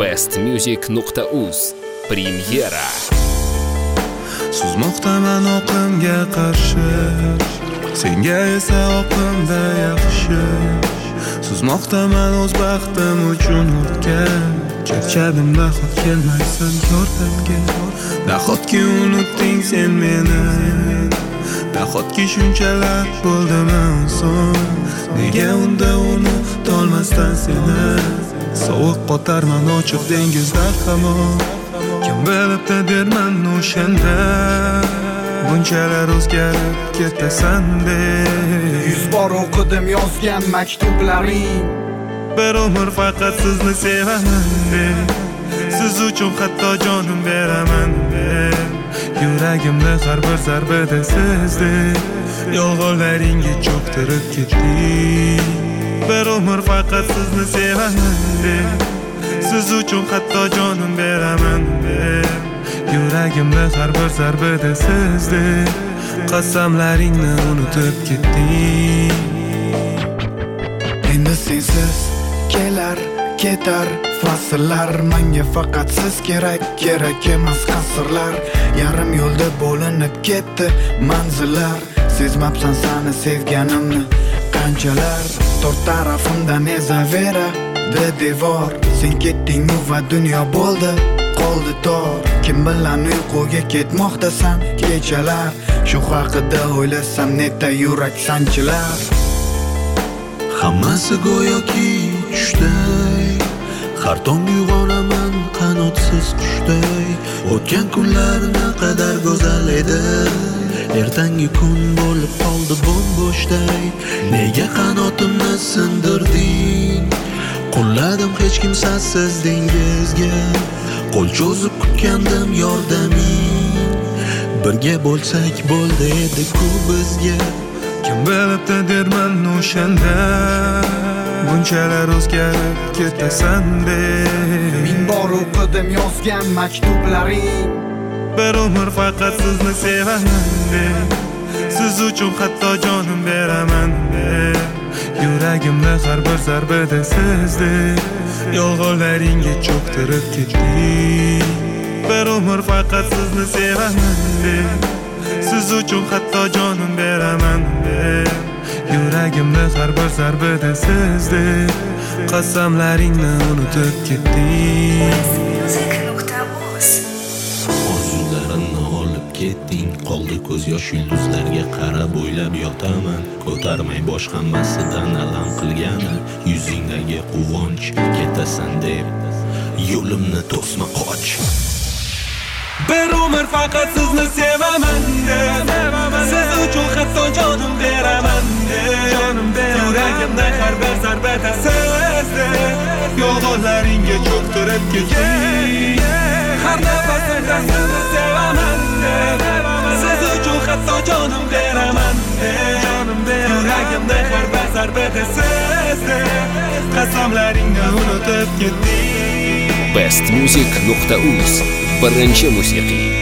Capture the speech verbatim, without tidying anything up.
best music nuqta uz Premyera. Suzmoqdaman oqimga qarshi, senga esa oqimda yaxshi. Suzmoqdaman o'z baxtim uchun o'tgan, charchadim nahot kelmaysan yordamga. Nahotki unutding sen meni, nahotki shunchalar bo'ldimi son. Nega unda unutolmasdan seni, sovuq qotarman ochiq dengizda hamon. Kim bilibdi derman o'shanda, bunchalar o'zgarib ketasan deb. Yuz bor o'qidim yozgan maktublaring, bir umr faqat sizni sevaman deb. Siz uchun hatto jonim beraman deb. Yuragimni har bir zarbada sizdek yolg'onlaringga cho'ktirib ketdik. Bir umr faqat sizni sevaman deb. Siz uchun hatto jonim beraman deb. Yuragimni har bir zarbada sizdek qasamlaringni unutib ketdik. Endi sensiz kelar ketar fasllar, menga faqat siz kerak, kerak emas qasrlar. Yarim yo'lda bo'linib ketdi manzillar, sezmabsan sani sevganimni qanchalar. To'rt tarafimdan ezavera de devor, sen ketding va dunyo bo'ldi qoldi tor. Kim bilan uyquga ketmoqdasan kechalar, shu haqida o'ylasam neta yurak sanchilar. Hammasi go'yoki tushday, har tong uyg'onaman qanotsiz qushday. O'tgan kunlar naqadar go'zal edi, ertangi kun bo'lib qoldi bo'm-bo'shday. Nega qanotimni sindirding? Qo'lladim hech kimsasiz dengizga, qo'l cho'zib kutgandim yordaming. Birga bo'lsak bo'ldi edi-ku bizga. Kim bilibdi derman o'shanda, bunchalar o'zgarib ketasan deb. Ming bor o'qidim yozgan maktublaring, bir umr faqat sizni sevaman deb. Siz uchun hatto jonim beraman deb. Yuragimni har bir zarbada sizdek yolg'onlaringga cho'ktirib ketdik. Bir umr faqat sizni sevaman deb. Siz uchun hatto jonim beraman deb. Yuragimni har bir zarbada sizdek qasamlaringni unutib ketdik. Orzularimni olib ketding, qoldi ko'z yosh yulduzlarga qarab o'ylab yotaman. Ko'tarmay bosh hammasidan alam qilgani, yuzingdagi quvonch ketasan deb yo'limni to'sma qoch. Bir umr faqat sizni sevaman deb. Siz uchun hatto jonim beraman deb. Yuragimda har bir zarbada sizdek yolg'onlaringga cho'ktirib ketdik. Har nafasimda sizni sevaman deb. Siz uchun hatto jonim beraman deb. Yuragimda har bir zarbada sizdek qasamlaringni unutib ketdik. best music nuqta uz birinchi musiqiy